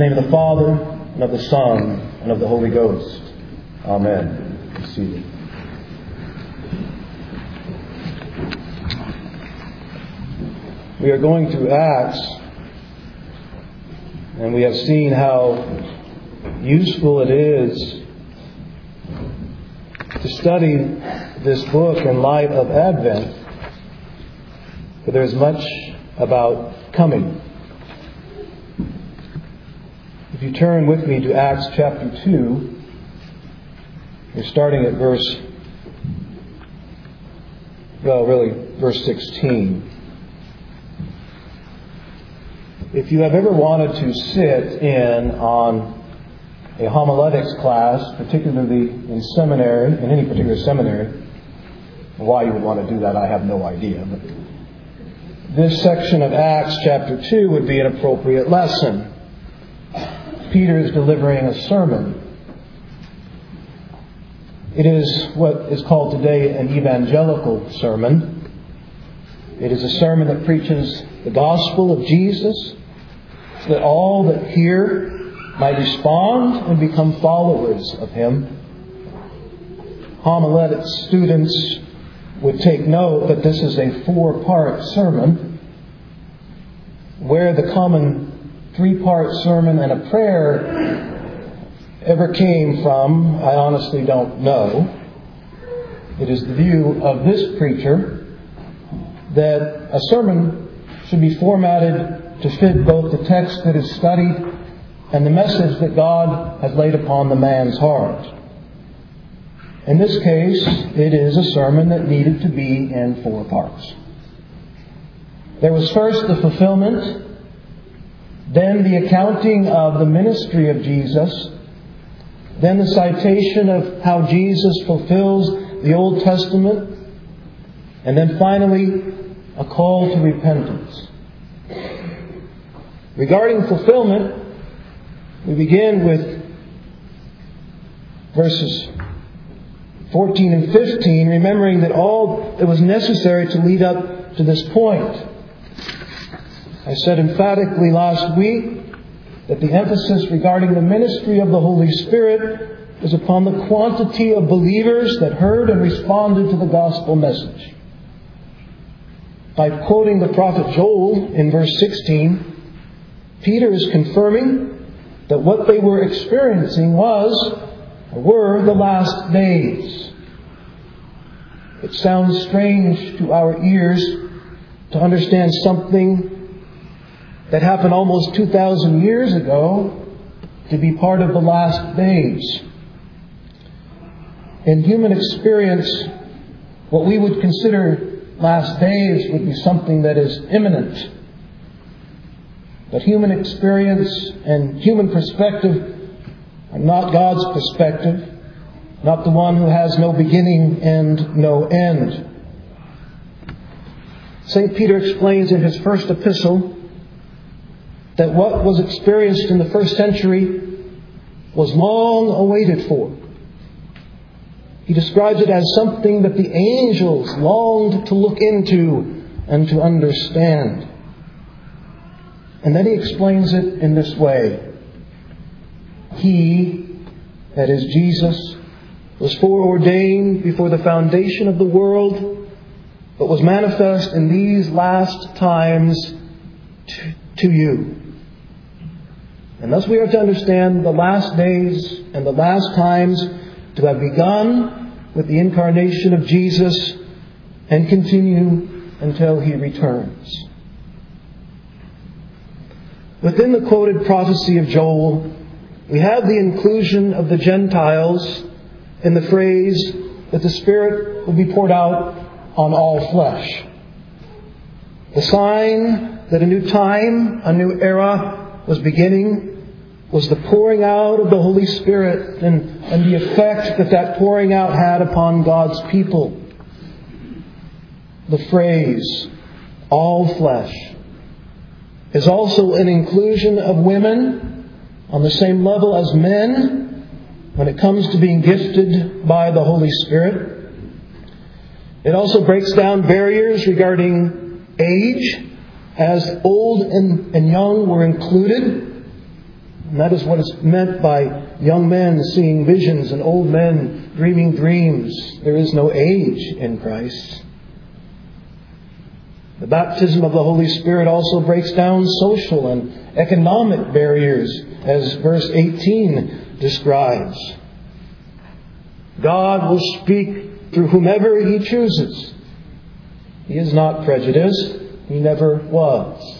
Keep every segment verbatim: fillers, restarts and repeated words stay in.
name of the Father, and of the Son, and of the Holy Ghost. Amen. Be seated. We are going through Acts, and we have seen how useful it is to study this book in light of Advent, for there is much about coming. If you turn with me to Acts chapter two, we're starting at verse, well, really, verse sixteen. If you have ever wanted to sit in on a homiletics class, particularly in seminary, in any particular seminary, why you would want to do that, I have no idea. But this section of Acts chapter two would be an appropriate lesson. Peter is delivering a sermon. It is what is called today an evangelical sermon. It is a sermon that preaches the gospel of Jesus, so that all that hear might respond and become followers of Him. Homiletics students would take note that this is a four-part sermon, where the common three-part sermon and a prayer ever came from, I honestly don't know. It is the view of this preacher that a sermon should be formatted to fit both the text that is studied and the message that God has laid upon the man's heart. In this case, it is a sermon that needed to be in four parts. There was first the fulfillment, then the accounting of the ministry of Jesus, then the citation of how Jesus fulfills the Old Testament, and then finally a call to repentance. Regarding fulfillment, we begin with verses fourteen and fifteen, remembering that all that was necessary to lead up to this point. I said emphatically last week that the emphasis regarding the ministry of the Holy Spirit is upon the quantity of believers that heard and responded to the gospel message. By quoting the prophet Joel in verse sixteen, Peter is confirming that what they were experiencing was, or were, the last days. It sounds strange to our ears to understand something that happened almost two thousand years ago to be part of the last days. In human experience, what we would consider last days would be something that is imminent. But human experience and human perspective are not God's perspective, not the one who has no beginning and no end. Saint Peter explains in his first epistle that what was experienced in the first century was long awaited for. He describes it as something that the angels longed to look into and to understand. And then he explains it in this way. He, that is Jesus, was foreordained before the foundation of the world, but was manifest in these last times to, to you. And thus we are to understand the last days and the last times to have begun with the incarnation of Jesus and continue until He returns. Within the quoted prophecy of Joel, we have the inclusion of the Gentiles in the phrase that the Spirit will be poured out on all flesh. The sign that a new time, a new era was beginning was the pouring out of the Holy Spirit and, and the effect that that pouring out had upon God's people. The phrase, all flesh, is also an inclusion of women on the same level as men when it comes to being gifted by the Holy Spirit. It also breaks down barriers regarding age, as old and, and young were included. And that is what is meant by young men seeing visions and old men dreaming dreams. There is no age in Christ. The baptism of the Holy Spirit also breaks down social and economic barriers, as verse eighteen describes. God will speak through whomever He chooses. He is not prejudiced. He never was.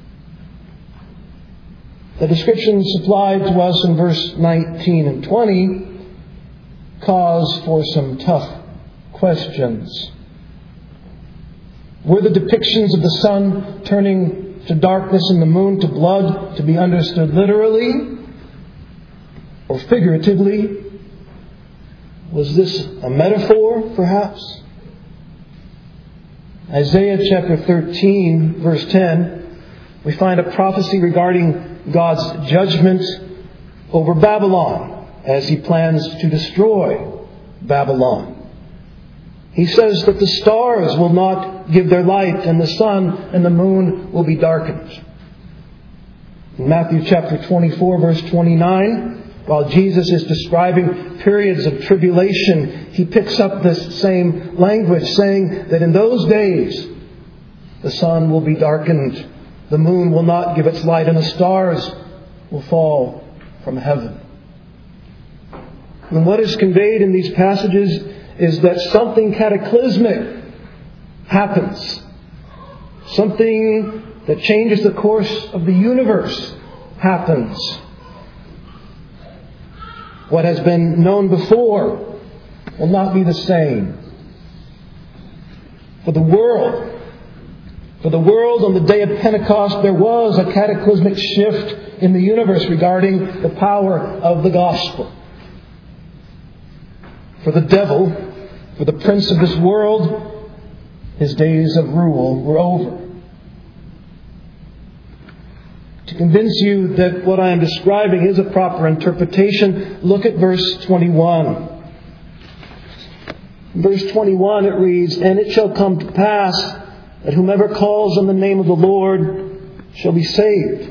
The description supplied to us in verse nineteen and twenty cause for some tough questions. Were the depictions of the sun turning to darkness and the moon to blood to be understood literally or figuratively? Was this a metaphor, perhaps? Isaiah chapter thirteen, verse ten, we find a prophecy regarding God's judgment over Babylon as He plans to destroy Babylon. He says that the stars will not give their light and the sun and the moon will be darkened. In Matthew chapter twenty-four, verse twenty-nine, while Jesus is describing periods of tribulation, He picks up this same language, saying that in those days the sun will be darkened, the moon will not give its light, and the stars will fall from heaven. And what is conveyed in these passages is that something cataclysmic happens. Something that changes the course of the universe happens. What has been known before will not be the same. For the world, For the world on the day of Pentecost, there was a cataclysmic shift in the universe regarding the power of the gospel. For the devil, for the prince of this world, his days of rule were over. To convince you that what I am describing is a proper interpretation, look at verse twenty-one. In verse twenty-one it reads, "And it shall come to pass that whomever calls on the name of the Lord shall be saved."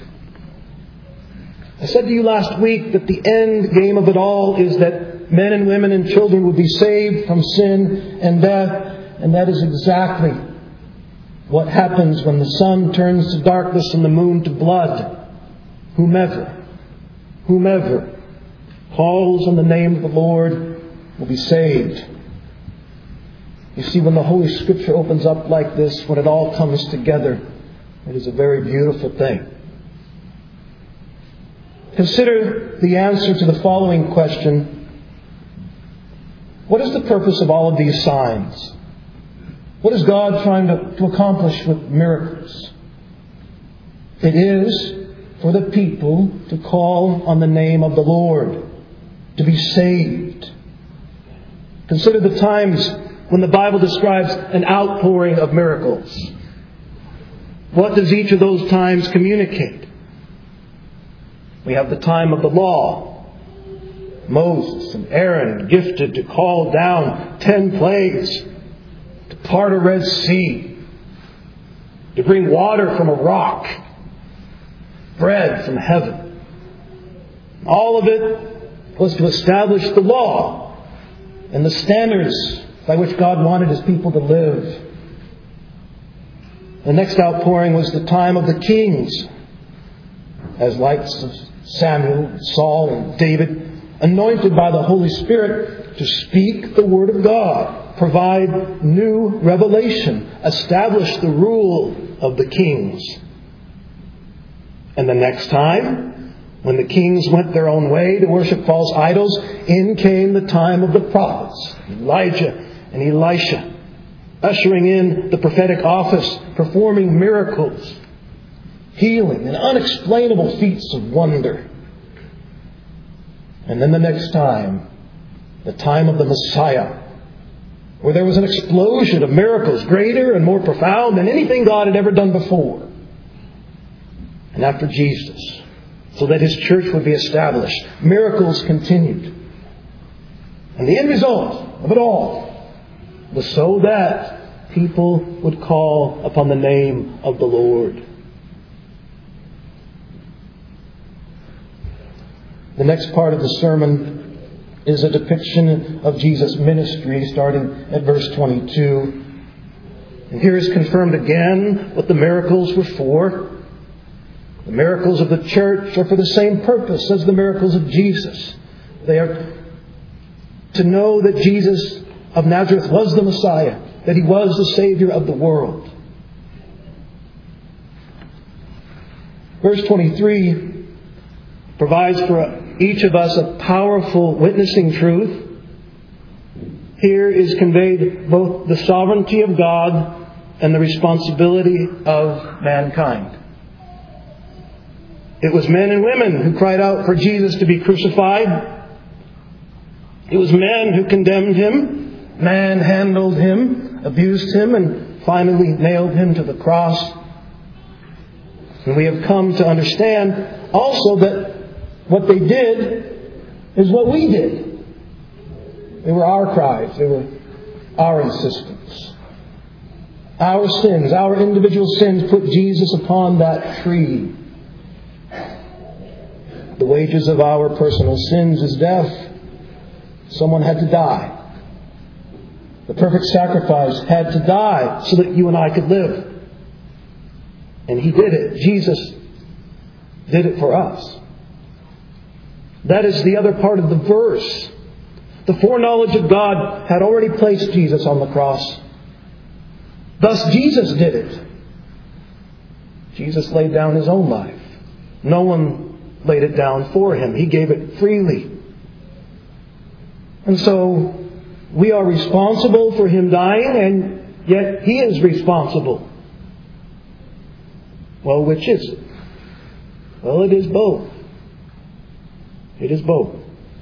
I said to you last week that the end game of it all is that men and women and children would be saved from sin and death. And that is exactly what happens when the sun turns to darkness and the moon to blood. Whomever, whomever calls on the name of the Lord will be saved. You see, when the Holy Scripture opens up like this, when it all comes together, it is a very beautiful thing. Consider the answer to the following question. What is the purpose of all of these signs? What is God trying to, to accomplish with miracles? It is for the people to call on the name of the Lord, to be saved. Consider the times when the Bible describes an outpouring of miracles. What does each of those times communicate? We have the time of the law. Moses and Aaron gifted to call down ten plagues, to part a Red Sea, to bring water from a rock, bread from heaven. All of it was to establish the law and the standards by which God wanted His people to live. The next outpouring was the time of the kings, as likes of Samuel, Saul, and David, anointed by the Holy Spirit to speak the Word of God, provide new revelation, establish the rule of the kings. And the next time, when the kings went their own way to worship false idols, in came the time of the prophets, Elijah and Elisha, ushering in the prophetic office, performing miracles, healing, and unexplainable feats of wonder. And then the next time, the time of the Messiah, where there was an explosion of miracles greater and more profound than anything God had ever done before. And after Jesus, so that His church would be established, miracles continued. And the end result of it all was so that people would call upon the name of the Lord. The next part of the sermon is a depiction of Jesus' ministry, starting at verse twenty-two. And here is confirmed again what the miracles were for. The miracles of the church are for the same purpose as the miracles of Jesus. They are to know that Jesus of Nazareth was the Messiah, that He was the Savior of the world. Verse twenty-three provides for each of us a powerful witnessing truth. Here is conveyed both the sovereignty of God and the responsibility of mankind. It was men and women who cried out for Jesus to be crucified. It was men who condemned Him, manhandled Him, abused Him, and finally nailed Him to the cross. And we have come to understand also that what they did is what we did. They were our cries. They were our insistence. Our sins, our individual sins put Jesus upon that tree. The wages of our personal sins is death. Someone had to die. The perfect sacrifice had to die so that you and I could live. And He did it. Jesus did it for us. That is the other part of the verse. The foreknowledge of God had already placed Jesus on the cross. Thus Jesus did it. Jesus laid down His own life. No one laid it down for Him. He gave it freely. And so we are responsible for Him dying, and yet He is responsible. Well, which is it? Well, it is both. It is both.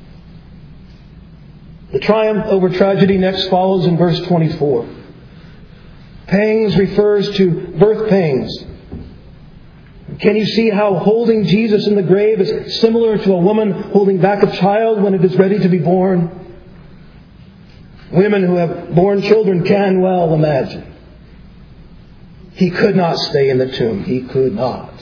The triumph over tragedy next follows in verse twenty-four. Pangs refers to birth pains. Can you see how holding Jesus in the grave is similar to a woman holding back a child when it is ready to be born? Women who have borne children can well imagine. He could not stay in the tomb. He could not.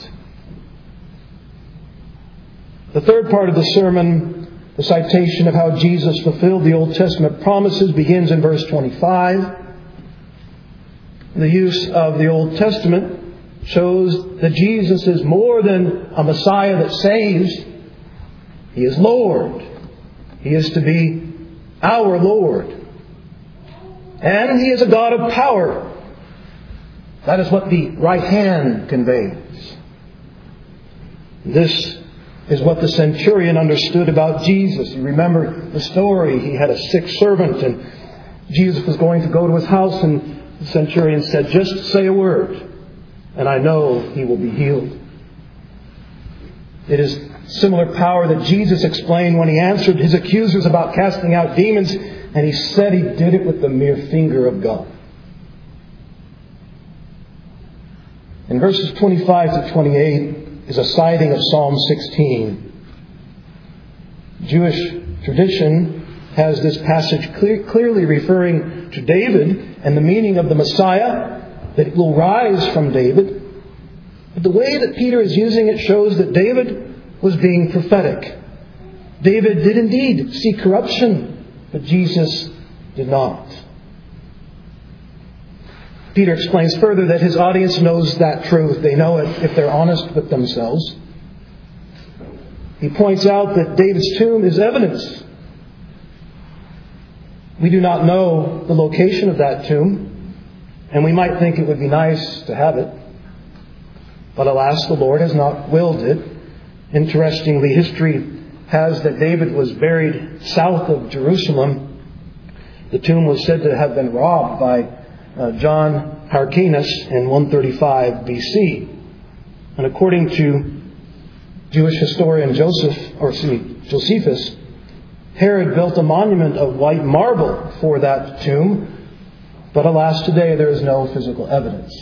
The third part of the sermon, the citation of how Jesus fulfilled the Old Testament promises, begins in verse twenty-five. The use of the Old Testament shows that Jesus is more than a Messiah that saves. He is Lord. He is to be our Lord. And He is a God of power. That is what the right hand conveys. This is what the centurion understood about Jesus. You remember the story. He had a sick servant, and Jesus was going to go to his house, and the centurion said, "Just say a word, and I know he will be healed." It is similar power that Jesus explained when He answered his accusers about casting out demons, and He said He did it with the mere finger of God. In verses twenty-five to twenty-eight is a citing of Psalm sixteen. Jewish tradition has this passage clear, clearly referring to David and the meaning of the Messiah, that it will rise from David. But the way that Peter is using it shows that David was being prophetic. David did indeed see corruption, but Jesus did not. Peter explains further that his audience knows that truth. They know it if they're honest with themselves. He points out that David's tomb is evidence. We do not know the location of that tomb, and we might think it would be nice to have it. But alas, the Lord has not willed it. Interestingly, history has that David was buried south of Jerusalem. The tomb was said to have been robbed by uh, John Hyrcanus in one thirty-five B C. And according to Jewish historian Joseph, or excuse me, Josephus, Herod built a monument of white marble for that tomb. But alas, today there is no physical evidence.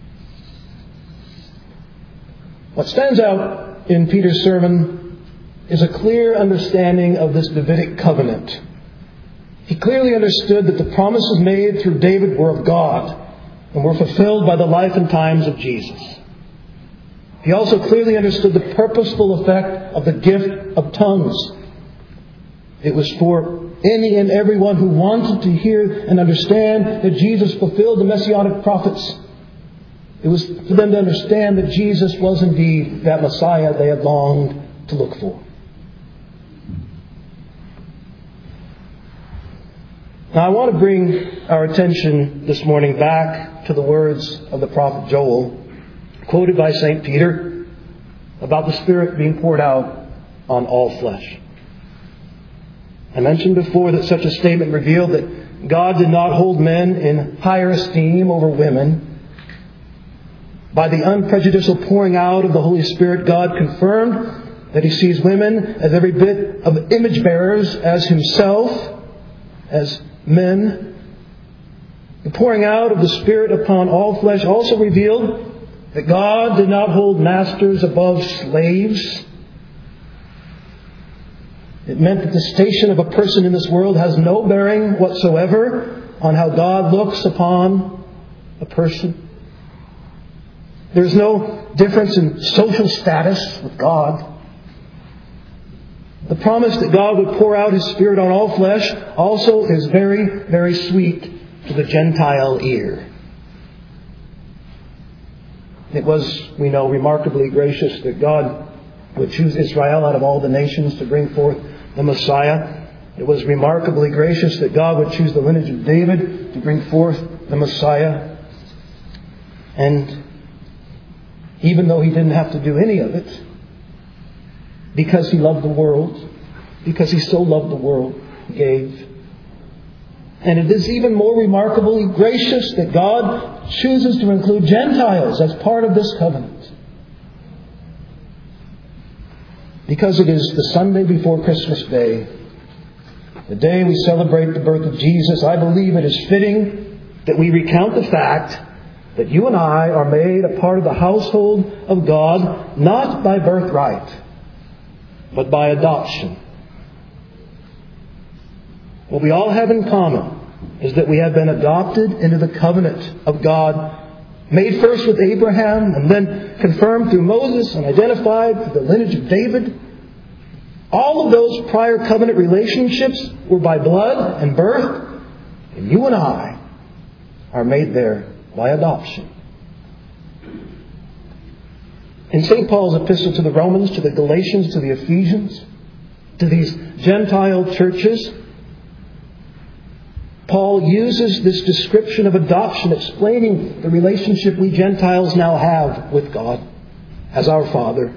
What stands out in Peter's sermon is a clear understanding of this Davidic covenant. He clearly understood that the promises made through David were of God and were fulfilled by the life and times of Jesus. He also clearly understood the purposeful effect of the gift of tongues. It was for any and everyone who wanted to hear and understand that Jesus fulfilled the Messianic prophets. It was for them to understand that Jesus was indeed that Messiah they had longed to look for. Now I want to bring our attention this morning back to the words of the prophet Joel, quoted by Saint Peter, about the Spirit being poured out on all flesh. I mentioned before that such a statement revealed that God did not hold men in higher esteem over women. By the unprejudicial pouring out of the Holy Spirit, God confirmed that He sees women as every bit of image bearers as Himself, as men. The pouring out of the Spirit upon all flesh also revealed that God did not hold masters above slaves. It meant that the station of a person in this world has no bearing whatsoever on how God looks upon a person. There's no difference in social status with God. The promise that God would pour out His Spirit on all flesh also is very, very sweet to the Gentile ear. It was, we know, remarkably gracious that God would choose Israel out of all the nations to bring forth the Messiah. It was remarkably gracious that God would choose the lineage of David to bring forth the Messiah. And even though He didn't have to do any of it, because He loved the world, because He so loved the world, He gave. And it is even more remarkably gracious that God chooses to include Gentiles as part of this covenant. Because it is the Sunday before Christmas Day, the day we celebrate the birth of Jesus, I believe it is fitting that we recount the fact that you and I are made a part of the household of God, not by birthright, but by adoption. What we all have in common is that we have been adopted into the covenant of God, made first with Abraham and then confirmed through Moses and identified through the lineage of David. All of those prior covenant relationships were by blood and birth, and you and I are made there by adoption. In Saint Paul's epistle to the Romans, to the Galatians, to the Ephesians, to these Gentile churches, Paul uses this description of adoption, explaining the relationship we Gentiles now have with God as our Father.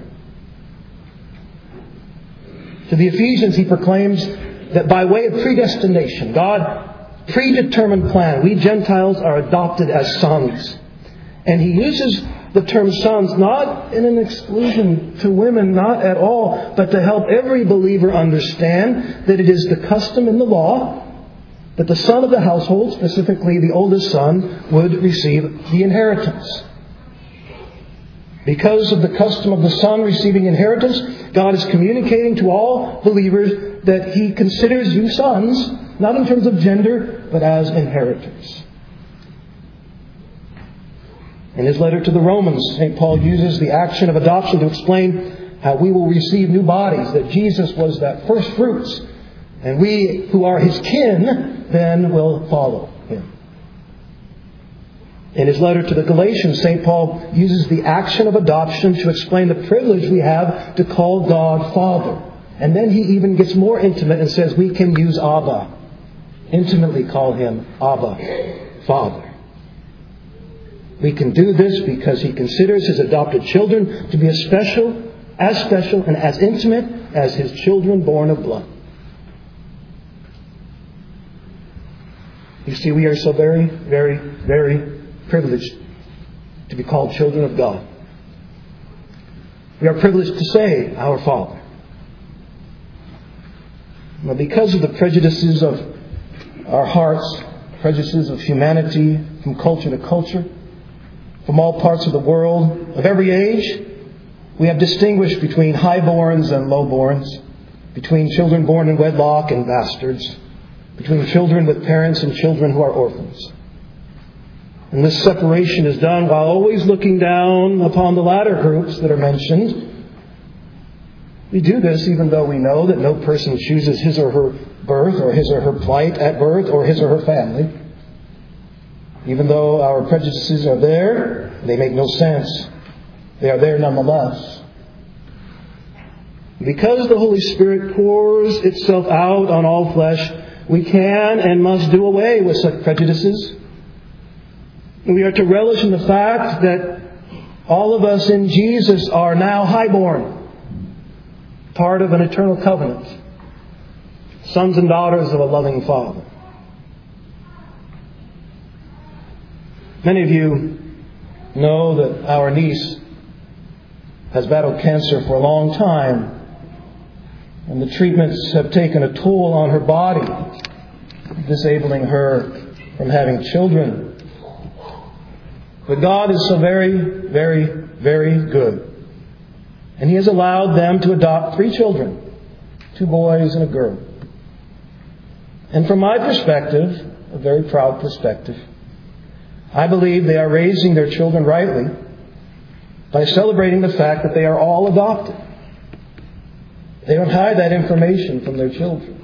To the Ephesians, he proclaims that by way of predestination, God predetermined plan, we Gentiles are adopted as sons. And he uses the term sons not in an exclusion to women, not at all, but to help every believer understand that it is the custom in the law that the son of the household, specifically the oldest son, would receive the inheritance. Because of the custom of the son receiving inheritance, God is communicating to all believers that He considers you sons, not in terms of gender, but as inheritors. In his letter to the Romans, Saint Paul uses the action of adoption to explain how we will receive new bodies, that Jesus was that first fruits, and we who are His kin then will follow Him. In his letter to the Galatians, Saint Paul uses the action of adoption to explain the privilege we have to call God Father. And then he even gets more intimate and says we can use Abba. Intimately call Him Abba, Father. We can do this because He considers His adopted children to be as special, as special and as intimate as His children born of blood. You see, we are so very, very, very privileged to be called children of God. We are privileged to say, Our Father. Now, because of the prejudices of our hearts, prejudices of humanity from culture to culture, from all parts of the world, of every age, we have distinguished between highborns and lowborns, between children born in wedlock and bastards, between children with parents and children who are orphans. And this separation is done while always looking down upon the latter groups that are mentioned. We do this even though we know that no person chooses his or her birth or his or her plight at birth or his or her family. Even though our prejudices are there, they make no sense. They are there nonetheless. Because the Holy Spirit pours itself out on all flesh, we can and must do away with such prejudices. And we are to relish in the fact that all of us in Jesus are now highborn, part of an eternal covenant, sons and daughters of a loving Father. Many of you know that our niece has battled cancer for a long time, and the treatments have taken a toll on her body, disabling her from having children. But God is so very, very, very good. And He has allowed them to adopt three children, two boys and a girl. And from my perspective, a very proud perspective, I believe they are raising their children rightly by celebrating the fact that they are all adopted. They don't hide that information from their children.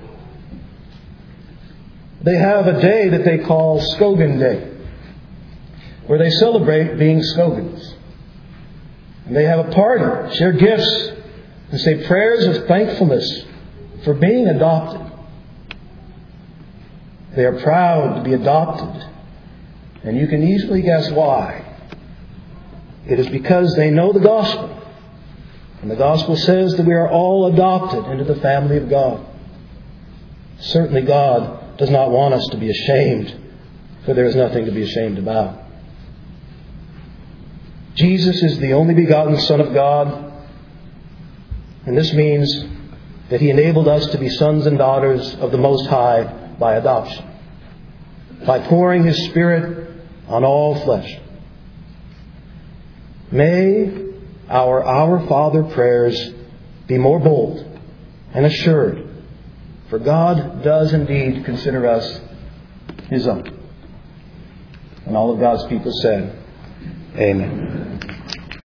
They have a day that they call Scogan Day, where they celebrate being Scogans. And they have a party, share gifts, and say prayers of thankfulness for being adopted. They are proud to be adopted. And you can easily guess why. It is because they know the gospel. And the gospel says that we are all adopted into the family of God. Certainly God does not want us to be ashamed, for there is nothing to be ashamed about. Jesus is the only begotten Son of God. And this means that He enabled us to be sons and daughters of the Most High by adoption, by pouring His Spirit on all flesh. May our Our Father prayers be more bold and assured, for God does indeed consider us His own. And all of God's people said, Amen.